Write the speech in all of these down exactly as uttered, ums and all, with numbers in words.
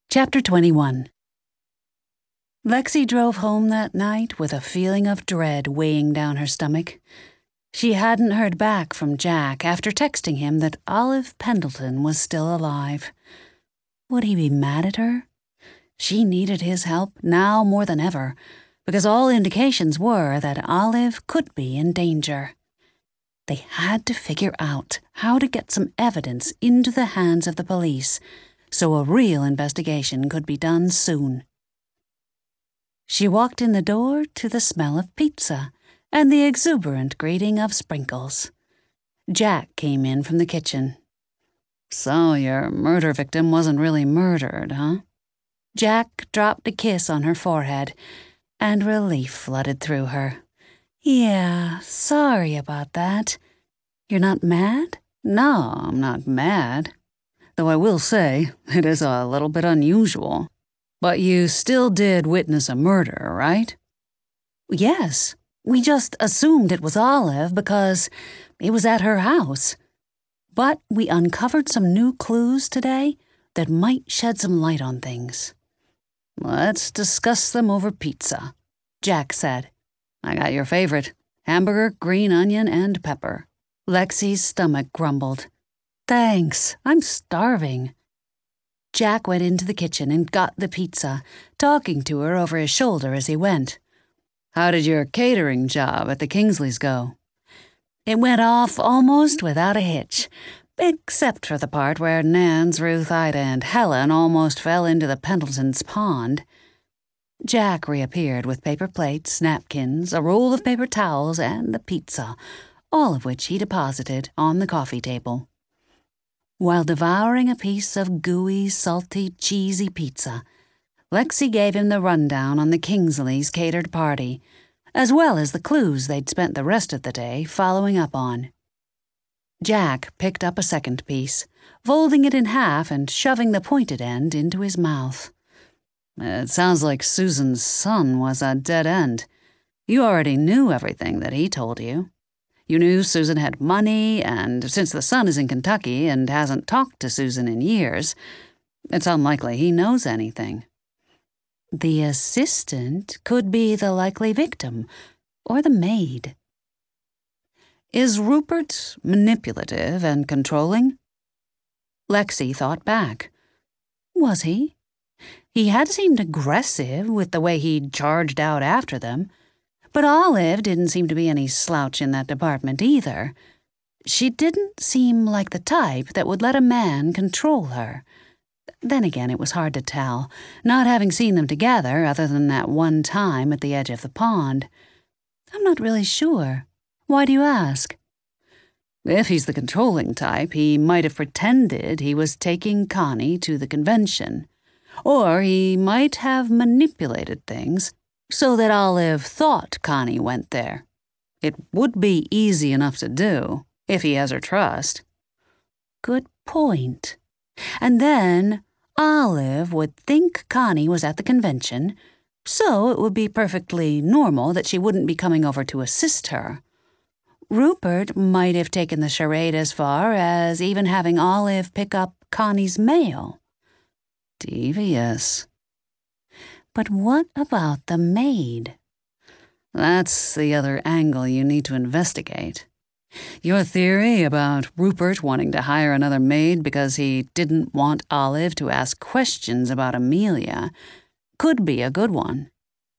Chapter twenty-one. Lexi drove home that night with a feeling of dread weighing down her stomach. She hadn't heard back from Jack after texting him that Olive Pendleton was still alive. Would he be mad at her? She needed his help now more than ever, because all indications were that Olive could be in danger. They had to figure out how to get some evidence into the hands of the police so a real investigation could be done soon. She walked in the door to the smell of pizza and the exuberant greeting of Sprinkles. Jack came in from the kitchen. So your murder victim wasn't really murdered, huh? Jack dropped a kiss on her forehead, and relief flooded through her. Yeah, sorry about that. You're not mad? No, I'm not mad. Though I will say, it is a little bit unusual. But you still did witness a murder, right? Yes. We just assumed it was Olive because it was at her house. But we uncovered some new clues today that might shed some light on things. Let's discuss them over pizza, Jack said. I got your favorite, hamburger, green onion, and pepper. Lexi's stomach grumbled. Thanks, I'm starving. Jack went into the kitchen and got the pizza, talking to her over his shoulder as he went. How did your catering job at the Kingsleys go? It went off almost without a hitch, except for the part where Nance, Ruth, Ida, and Helen almost fell into the Pendletons' pond. Jack reappeared with paper plates, napkins, a roll of paper towels, and the pizza, all of which he deposited on the coffee table. While devouring a piece of gooey, salty, cheesy pizza, Lexi gave him the rundown on the Kingsleys' catered party, as well as the clues they'd spent the rest of the day following up on. Jack picked up a second piece, folding it in half and shoving the pointed end into his mouth. It sounds like Susan's son was a dead end. You already knew everything that he told you. You knew Susan had money, and since the son is in Kentucky and hasn't talked to Susan in years, it's unlikely he knows anything. The assistant could be the likely victim, or the maid. Is Rupert manipulative and controlling? Lexi thought back. Was he? He had seemed aggressive with the way he'd charged out after them. But Olive didn't seem to be any slouch in that department either. She didn't seem like the type that would let a man control her. Then again, it was hard to tell, not having seen them together other than that one time at the edge of the pond. I'm not really sure. Why do you ask? If he's the controlling type, he might have pretended he was taking Connie to the convention. Or he might have manipulated things so that Olive thought Connie went there. It would be easy enough to do, if he has her trust. Good point. And then Olive would think Connie was at the convention, so it would be perfectly normal that she wouldn't be coming over to assist her. Rupert might have taken the charade as far as even having Olive pick up Connie's mail. Devious. But what about the maid? That's the other angle you need to investigate. Your theory about Rupert wanting to hire another maid because he didn't want Olive to ask questions about Amelia could be a good one.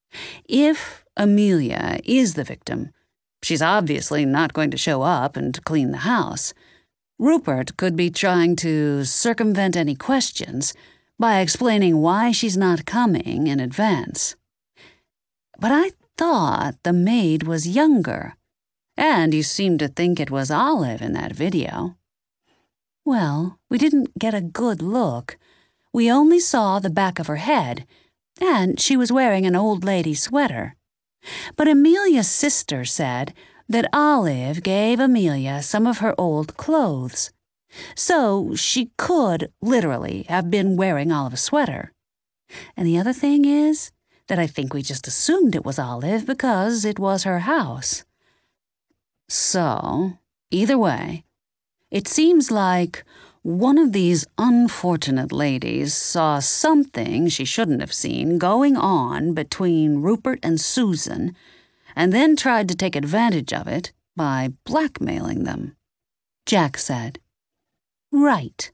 If Amelia is the victim, she's obviously not going to show up and clean the house. Rupert could be trying to circumvent any questions by explaining why she's not coming in advance. But I thought the maid was younger, and you seemed to think it was Olive in that video. Well, we didn't get a good look. We only saw the back of her head, and she was wearing an old lady sweater. But Amelia's sister said that Olive gave Amelia some of her old clothes. So she could literally have been wearing Olive's sweater. And the other thing is that I think we just assumed it was Olive because it was her house. So, either way, it seems like One of these unfortunate ladies saw something she shouldn't have seen going on between Rupert and Susan, and then tried to take advantage of it by blackmailing them," Jack said. "Right.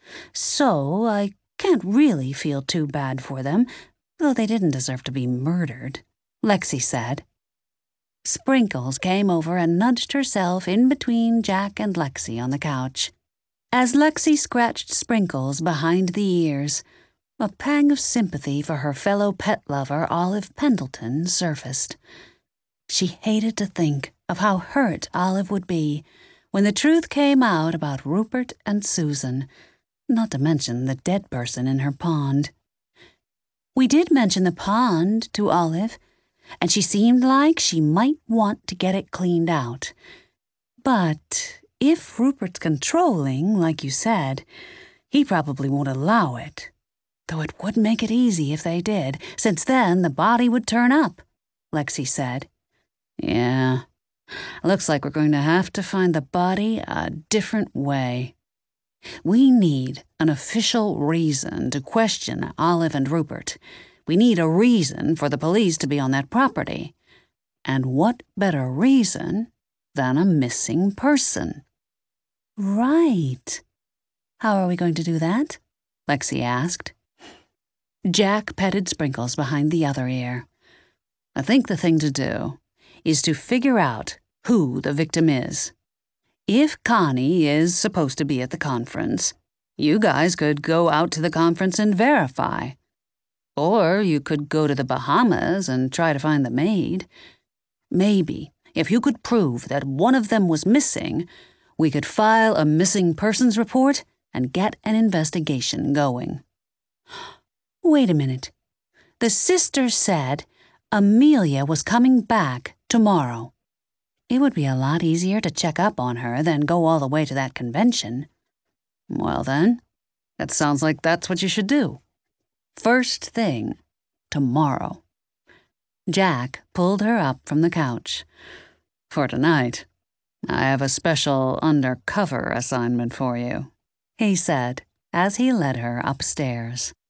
So I can't really feel too bad for them, though they didn't deserve to be murdered," Lexi said. Sprinkles came over and nudged herself in between Jack and Lexi on the couch. As Lexi scratched Sprinkles behind the ears, a pang of sympathy for her fellow pet lover, Olive Pendleton, surfaced. She hated to think of how hurt Olive would be when the truth came out about Rupert and Susan, not to mention the dead person in her pond. We did mention the pond to Olive, and she seemed like she might want to get it cleaned out. But if Rupert's controlling, like you said, he probably won't allow it, though it would make it easy if they did, since then the body would turn up, Lexi said. "Yeah, looks like we're going to have to find the body a different way. We need an official reason to question Olive and Rupert. We need a reason for the police to be on that property. And what better reason than a missing person?" "Right. How are we going to do that?" Lexi asked. Jack petted Sprinkles behind the other ear. "I think the thing to do is to figure out who the victim is. If Connie is supposed to be at the conference, you guys could go out to the conference and verify. Or you could go to the Bahamas and try to find the maid. Maybe, if you could prove that one of them was missing, we could file a missing persons report and get an investigation going." Wait a minute. The sister said Amelia was coming back tomorrow. It would be a lot easier to check up on her than go all the way to that convention. Well then, that sounds like that's what you should do. First thing, tomorrow. Jack pulled her up from the couch. "For tonight, I have a special undercover assignment for you," he said as he led her upstairs.